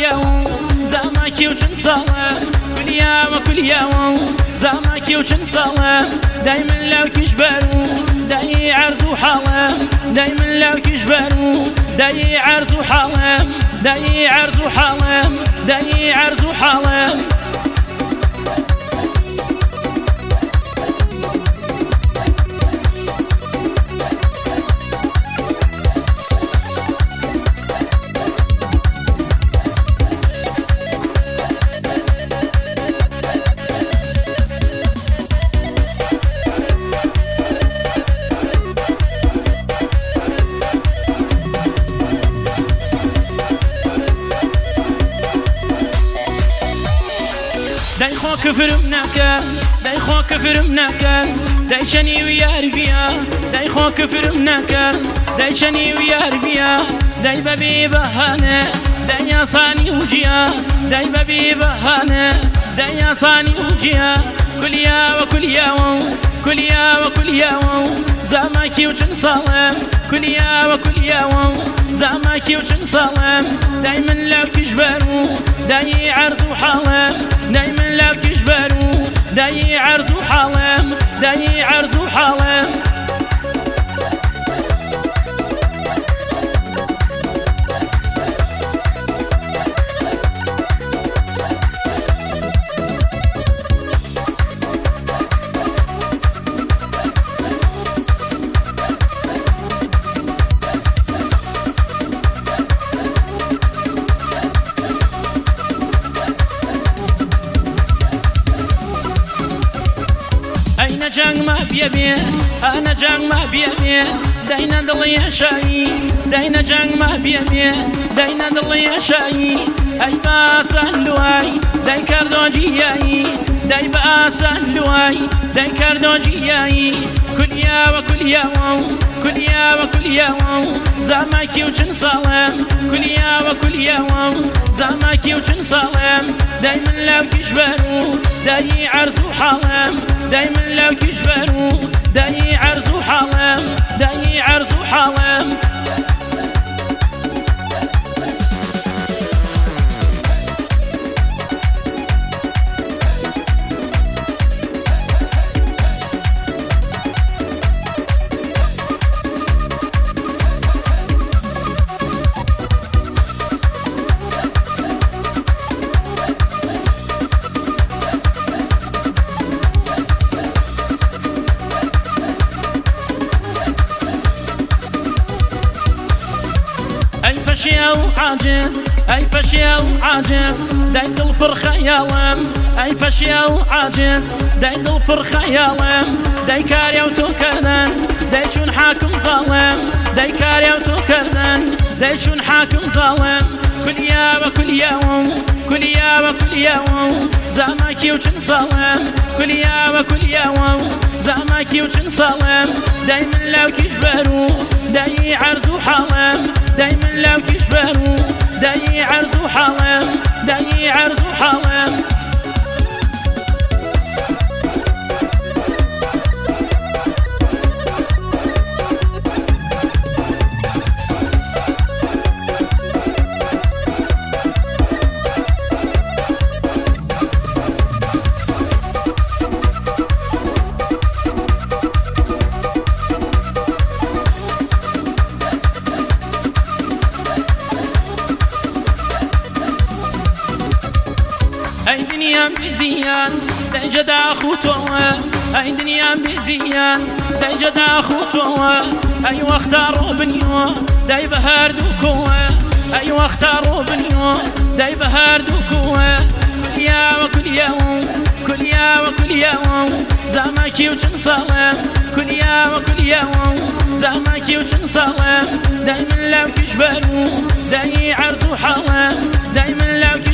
يوم زماكي وشن صلاة كل يوم كل يوم زماكي وشن صلاة دايما لو كشبروا داي عرزو حالم دايما لو كشبروا داي عرزو حالم داي عرزو حالم داي عرزو حالم داي خو كفر منك داي خو كفر منك داي شني ويا ربيا داي خو كفر منك داي شني ويا ربيا داي ببي بهانه داي يا صاني وجيا داي ببي بهانه داي يا صاني وجيا كل يا وكل يوم كل يا وكل يوم زماكي وشن صالم كل يا وكل يوم زماكي وشن صالم دايما لو كشبروا داي عرزو حالم دايما لو كشبروا داي عرزو حالم داي عرزو حالم أين جان ما بيبي أنا جان ما بيبي داينا ضلي شاي داينا جان ما بيبي داينا ضلي شاي أي باسان لواي داي كاردو جياي داي باسان لواي داي كاردو جياي كل يا وكل يوم كل يا وكل يوم زماكي وشن صالم كل يا وكل يوم زماكي وشن صالم دايما لو كشبروا داي عرزو حالم دايما لو كشبروا داي عرزو حالم داي عرزو حالم فشيا وعاجز أي فشيا وعاجز داي دل خيالم أي فشيا وعاجز داي دل خيالم داي كاريا وتوكردن داي شون حاكم ظالم داي كاريا وتوكردن داي شون حاكم ظالم كل يا وكل يوم كل يا وكل يوم زماكي وشن صالم كل يا وكل يوم زماكي وشن صالم دايما لو كشبروا داي عرزو حالم دايما لو كشبروا داي عرزو حالم داي عرزو حالم أي دنيا بزيان داي جدا خطوة أي دنيا بزيان داي جدا خطوة أي واختاروا بنيو داي بهار دوكوة أي واختاروا بنيو داي بهار دوكوة كل يا وكل يوم كل يا وكل يوم زماكي وشن صالم كل يا وكل يوم زماكي وشن صالم دايما لو كشبروا داي عرزو حالم دايما لو